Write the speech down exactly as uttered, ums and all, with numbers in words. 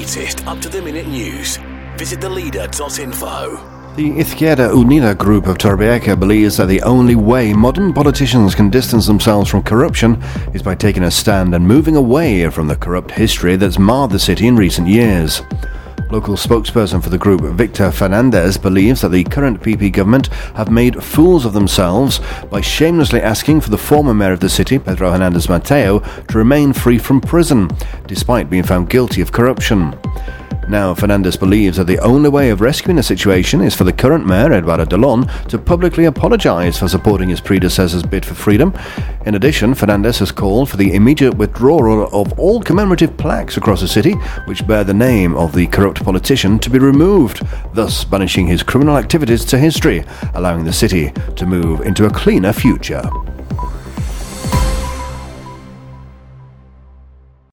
latest up-to-the-minute news. Visit the leader dot info. The Izquierda Unida group of Torrevieja believes that the only way modern politicians can distance themselves from corruption is by taking a stand and moving away from the corrupt history that's marred the city in recent years. Local spokesperson for the group, Victor Fernandez, believes that the current P P government have made fools of themselves by shamelessly asking for the former mayor of the city, Pedro Hernandez Mateo, to remain free from prison, despite being found guilty of corruption. Now, Fernandez believes that the only way of rescuing the situation is for the current mayor, Eduardo Delon, to publicly apologise for supporting his predecessor's bid for freedom. In addition, Fernandez has called for the immediate withdrawal of all commemorative plaques across the city which bear the name of the corrupt politician to be removed, thus banishing his criminal activities to history, allowing the city to move into a cleaner future.